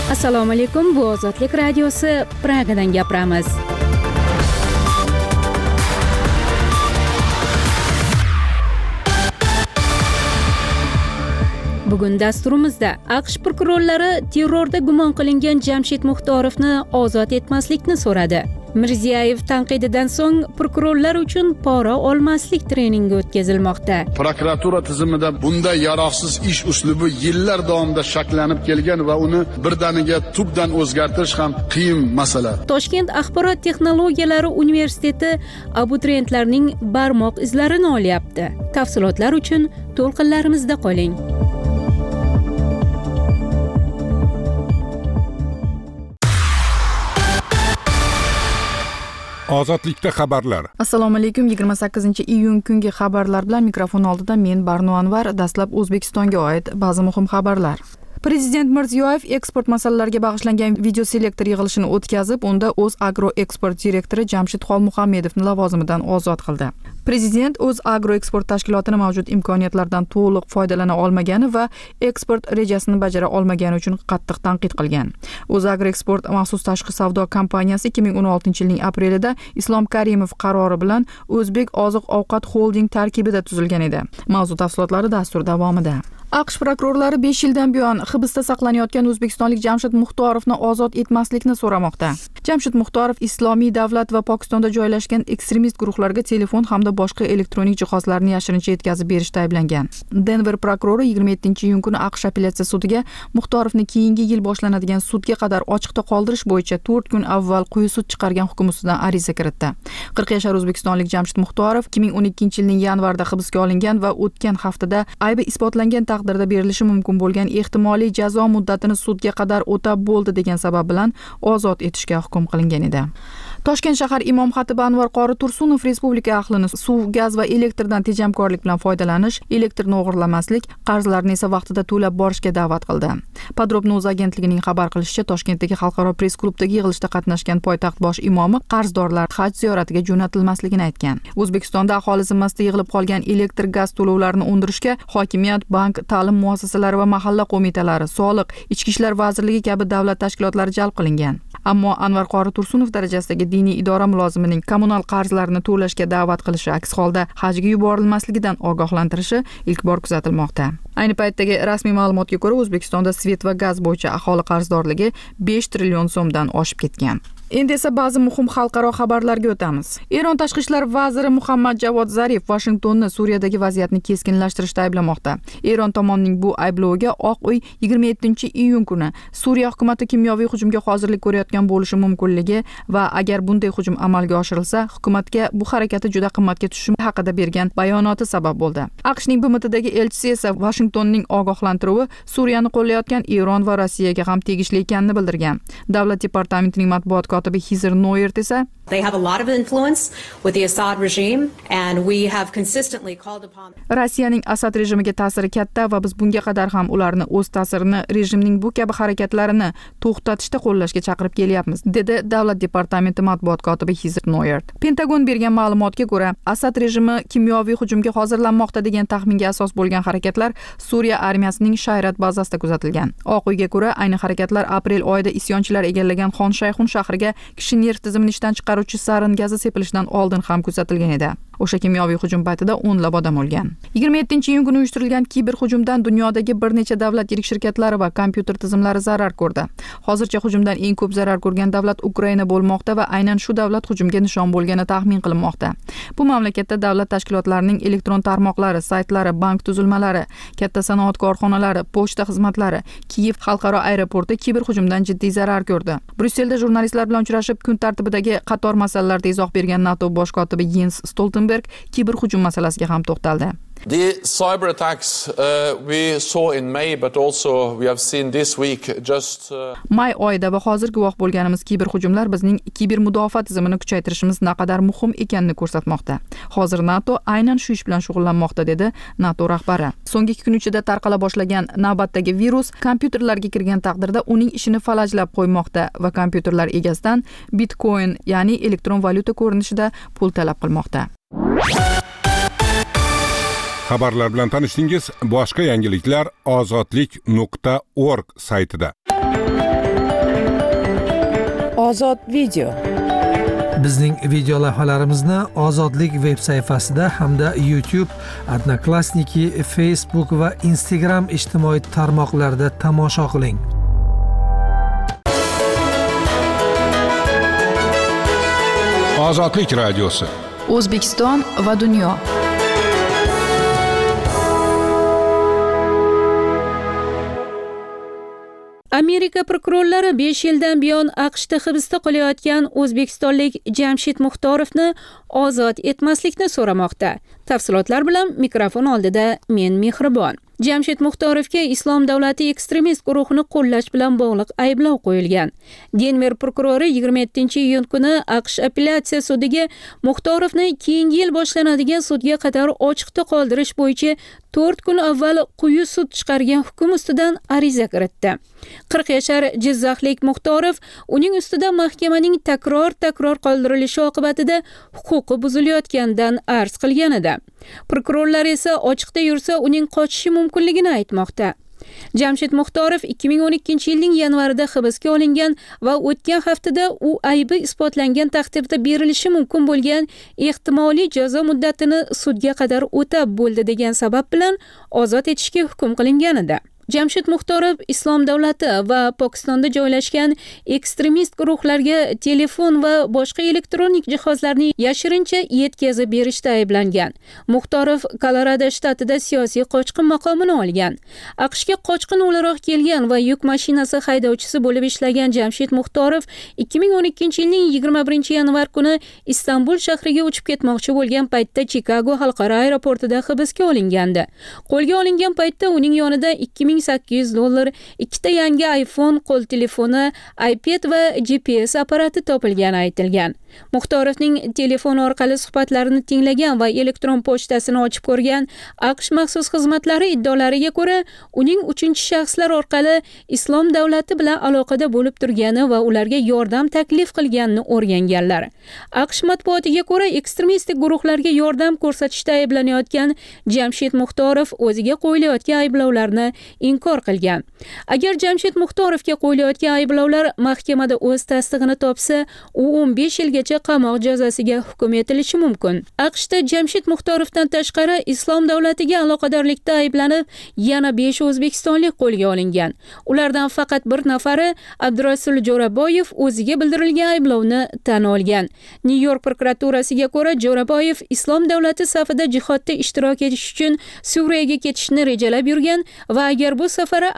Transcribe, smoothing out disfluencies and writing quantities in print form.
Assalomu alaykum, bu Ozodlik radiosi, Pragadan gapiramiz. Bugun dasturimizda AQSh prokurorlari terrorda gumon qilingan Jamshid Muxtorovni ozod etmaslikni so'radi. Mirziyoyev tanqididan so'ng prokurorlar uchun pora olmaslik treningi o'tkazilmoqda. Prokuratura tizimida bunday yaroqsiz ish uslubi yillar davomida shakllanib kelgan va uni birdaniga tubdan o'zgartirish ham qiyin masala. Toshkent axborot texnologiyalari universiteti abituriyentlarning barmoq izlarini olyapti. Tafsilotlar uchun to'lqinlarimizda qoling. Ozodlikda xabarlar. Assalomu alaykum. 28-iyun kungi xabarlar bilan mikrofon oldida men Barno Anvar. Dastlab O'zbekistonga oid ba'zi muhim xabarlar. Prezident Mirziyoyev eksport masalalariga bag'ishlangan video selektor yig'ilishini o'tkazib, unda O'zagro eksport direktori Jamshid Xolmuhammedovni lavozimidan ozod qildi. Prezident O'zagro eksport tashkilotini mavjud imkoniyatlardan to'liq foydalana olmagani va eksport rejasini bajara olmagani uchun qattiq tanqid qilgan. O'zagro eksport maxsus tashqi savdo kompaniyasi 2016-yilning aprelida Islom Karimov qarori bilan O'zbek oziq-ovqat xolding tarkibida tuzilgan edi. Mavzu tafsilotlari dastur davomida. AQSh prokurorlari 5 yildan buyon hibsda saqlanayotgan o'zbekistonlik Jamshid Muxtorovni ozod etmaslikni so'ramoqda. Jamshid Muxtorov Islomiy davlat va Pokistonda joylashgan ekstremist guruhlarga telefon hamda boshqa elektronik jihozlarni yashirincha yetkazib berishda ayblangan. Denver prokurori 27-iyun kuni AQSh apellyatsiya sudiga Muxtorovni keyingi yil boshlanadigan sudga qadar ochiqda qoldirish bo'yicha 4 kun avval quyi sud chiqargan hukm ustidan ariza kiritdi. 40 yoshli o'zbekistonlik Jamshid Muxtorov 2012-yilning yanvarida hibsga olingan va o'tgan haftada aybi isbotlangan taqdirda berilishi mumkin bo'lgan ehtimoliy jazo muddatini sudga qadar o'tab bo'ldi degan sabab bilan ozod etishga hukm qilingan edi. Toshkent shahar imom xatibi Anvar qori Tursunov respublika ahlini suv, gaz va elektrdan tejamkorlik bilan foydalanish, elektrni o'g'irlamaslik, qarzlarni esa vaqtida to'lab borishga da'vat qildi. Podrobno'z agentligining xabar qilishicha, Toshkentdagi xalqaro press klubdagi yig'ilishda qatnashgan poytaxt bosh imomi qarzdorlar haj ziyoratiga jo'natilmasligini aytgan. O'zbekistonda aholi zimmasida yig'ilib qolgan elektr gaz to'lovlarini undirishga hokimiyat, bank, ta'lim muassasalari va mahalla qo'mitalari, soliq, ichki ishlar vazirligi kabi davlat tashkilotlari jalb qilingan. Ammo Anvar qori Tursunov darajasidagi diniy idora mulozimining kommunal qarzlarini to'lashga da'vat qilishi, aks holda hajga yuborilmasligidan ogohlantirishi ilk bor kuzatilmoqda. Ayni paytdagi rasmiy ma'lumotga ko'ra, O'zbekistonda svet va gaz bo'yicha aholi qarzdorligi 5 trillion so'mdan oshib ketgan. Endi esa ba'zi muhim xalqaro xabarlarga o'tamiz. Eron tashqi ishlar vaziri Muhammad Javod Zarif Washingtonni Suriyadagi vaziyatni keskinlashtirishda ayblamoqda. Eron tomonining bu aybloviga Oq uy 27-iyun kuni Suriya hukumati kimyoviy hujumga hozirlik ko'rayotgan bo'lishi mumkinligi va agar bunday hujum amalga oshirilsa, hukumatga bu harakati juda qimmatga tushishi haqida bergan bayonoti sabab bo'ldi. AQShning BMTdagi elchisi esa Washingtonning ogohlantiruvi Suriyani qo'llayotgan Eron va Rossiyaga ham tegishli ekanini bildirgan. Davlat departamentining matbuot kotibi Hizr Noyert esa They have a lot of influence with the Assad regime and we have consistently called upon Rossiyaning Asad rejimiga ta'siri katta va biz bunga qadar ham ularni o'z ta'sirini rejimning bu kabi harakatlarini to'xtatishda qo'llashga chaqirib kelyapmiz, dedi davlat departamenti matbuot kotibi Hizr Noyert. Pentagon bergan ma'lumotga ko'ra, Asad rejimi kimyoviy hujumga hozirlanmoqda degan taxminga asos bo'lgan harakatlar Suriya armiyasining Shayrat bazasida kuzatilgan. Oq uyga ko'ra, ayni harakatlar aprel oyida isyonchilar egallagan Xon Shayxun shahriga kishi nerv tizimini ishdan chiqaruvchi sarin gazi sepilishidan oldin ham kuzatilgan edi. O'sha kimyoviy hujum paytida o'nlab odam o'lgan. 27-iyun kuni uyushtirilgan kiber hujumdan dunyodagi bir necha davlat yirik shirkatlari va kompyuter tizimlari zarar ko'rdi. Hozircha hujumdan eng ko'p zarar ko'rgan davlat Ukraina bo'lmoqda va aynan shu davlat hujumga nishon bo'lgani taxmin qilinmoqda. Bu mamlakatda davlat tashkilotlarining elektron tarmoqlari, saytlari, bank tuzilmalari, katta sanoat korxonalari, pochta xizmatlari, Kiyev xalqaro aeroporti kiber hujumdan jiddiy zarar ko'rdi. Bryusselda jurnalistlar bilan uchrashib, kun tartibidagi qator masalalarda izoh bergan NATO bosh kotibi Jens Stoltenberg kiber hujum masalasiga ham to'xtaldi. The cyber attacks we saw in May, but also we have seen this week just May oyida va hozir guvoh bo'lganimiz kiber hujumlar bizning kiber mudofaa tizimini kuchaytirishimiz naqadar muhim ekanini ko'rsatmoqda. Hozir NATO aynan shu ish bilan shug'ullanmoqda, dedi NATO rahbari. So'nggi 2 kun ichida tarqala boshlagan navbatdagi virus kompyuterlarga kirgan taqdirda uning ishini falajlab qo'ymoqda va kompyuterlar egasidan Bitcoin, ya'ni elektron valyuta ko'rinishida pul talab qilmoqda. Xabarlar bilan tanishdingiz. Boshqa yangiliklar ozodlik.org saytida. Ozod video. Bizning video lavhalarimizni Ozodlik veb sayfasida hamda YouTube, Odnoklassniki, Facebook va Instagram ijtimoiy tarmoqlarida tomosha qiling. Ozodlik radiosi. O'zbekiston va dunyo. Amerika prokurorlari 5 yildan buyon AQShda hibsda qolayotgan o'zbekistonlik Jamshid Muxtorovni ozod etmaslikni so'ramoqda. Tafsilotlar bilan mikrofon oldida men Mehribon. Jamshid Muxtorovga Islom davlati ekstremist guruhini qo'llash bilan bog'liq ayblov qo'yilgan. Denver prokurori 27-iyun kuni AQSh apellyatsiya sudiga Muxtorovni keyingi yil boshlanadigan sudga qadar ochiqda qoldirish bo'yicha 4 kun avval quyi sud chiqargan hukm ustidan ariza kiritdi. 40 yashar Jizzaxlik Muxtorov uning ustidan mahkamaning takror qoldirilishi oqibatida huquqi buzilayotganidan arz qilgan edi. Prokurorlar esa ochiqda yursa uning qochishi mumkinligini aytmoqda. Jamshid Muxtorov 2012-yilning yanvarida hibsga olingan va o'tgan haftada u aybi isbotlangan taqdirda berilishi mumkin bo'lgan ehtimoliy jazo muddatini sudga qadar o'tab bo'ldi degan sabab bilan ozod etishga hukm qilingan edi. Jamshid Muxtorov Islom davlati va Pokistonda joylashgan ekstremist guruhlarga telefon va boshqa elektronik jihozlarni yashirincha yetkazib berishda ayblangan. Muxtorov Kolorado shtatida siyosiy qochqin maqomini olgan. AQShga qochqin o'laroq kelgan va yuk mashinasi haydovchisi bo'lib ishlagan Jamshid Muxtorov 2012-yilning 21-yanvar kuni Istanbul shahriga uchib ketmoqchi bo'lgan paytda Chikago xalqaro aeroportida hibsga olingandi. Qo'lga olingan paytda uning yonida $2800, ikkita yangi iPhone qo'l telefoni, iPad va GPS apparati topilgani aytilgan. Muxtorovning telefon orqali suhbatlarini tinglagan va elektron pochtasini ochib ko'rgan AQSh maxsus xizmatlari iddaolariga ko'ra, uning 3-shaxslar orqali Islom davlati bilan aloqada bo'lib turgani va ularga yordam taklif qilganini o'rganganlar. AQSh matbuotiga ko'ra, ekstremistik guruhlarga yordam ko'rsatishda ayblanayotgan Jamshid Muxtorov o'ziga qo'yilayotgan ayblovlarni inkor qilgan. Agar Jamshid Muxtorovga qo'yilayotgan ayblovlar mahkamada o'z tasdig'ini topsa, u 15 yilgacha qamoq jazosiga hukm etilishi mumkin. AQShda Jamshid Muxtorovdan tashqari Islom davlatiga aloqadorlikda ayblanib, yana 5 o'zbekistonlik qo'lga olingan. Ulardan faqat bir nafari Abdurasul Jo'raboyev o'ziga bildirilgan ayblovni tan olgan. New York prokuraturasiga ko'ra, Jo'raboyev Islom davlati safida jihodda ishtirok etish uchun Suriyaga ketishni rejalab yurgan va agar bu safari